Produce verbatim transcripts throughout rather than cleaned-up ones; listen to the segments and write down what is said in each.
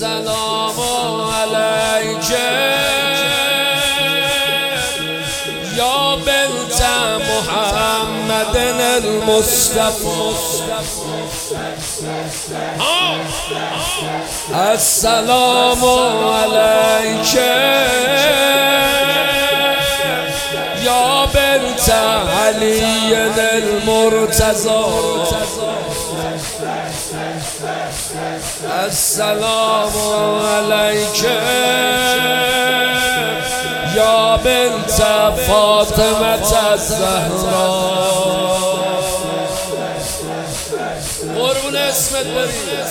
السلام عليك يا بنت محمد المصطفى. السلام عليك يا بنت علي المرتضى. السلام عليك يا بنت فاطمة الزهراء. قربون اسمت برید.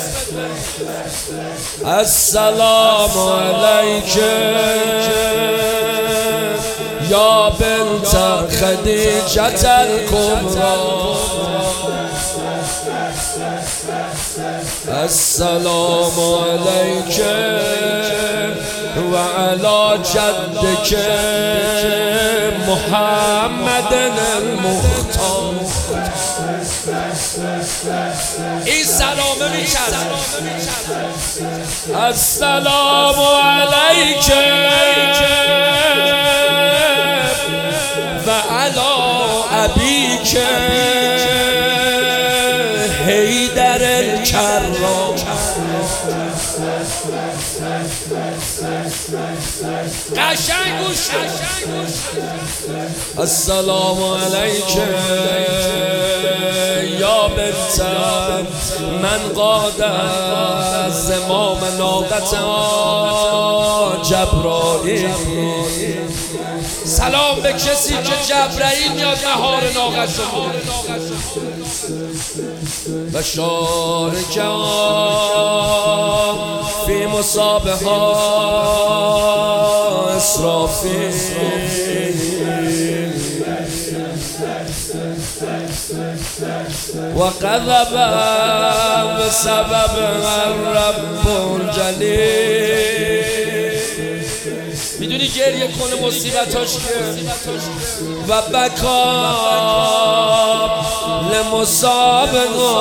السلام عليك يا بنت خديجة الكبرى. السلام عليك وعلى جدك محمد المختار. این سلامه میکرد. السلام عليك وعلى أبيك حیدر الکرام. قشنگ گوش. السلام عليك يا بنت من قاد زمام ناقة جبرائیل. سلام به کسی که جبرائیل میاد مهار ناقه شد. و شارکه فی مصابها اسرافیل. و قذب بسبب الرب الجلیل. میدونی گریه کنه مصیبتاش که و بکا لمصابنا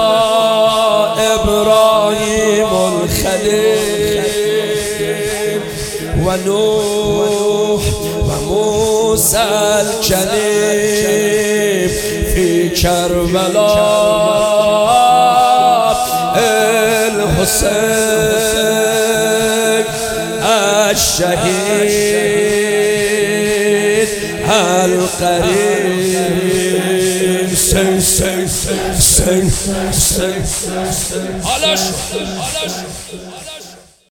ابراهیم الخلیل و نوح و موسی الکلیم فی کربلا الحسین الشهید القریب. سن سن سن سن سن. حالا شد.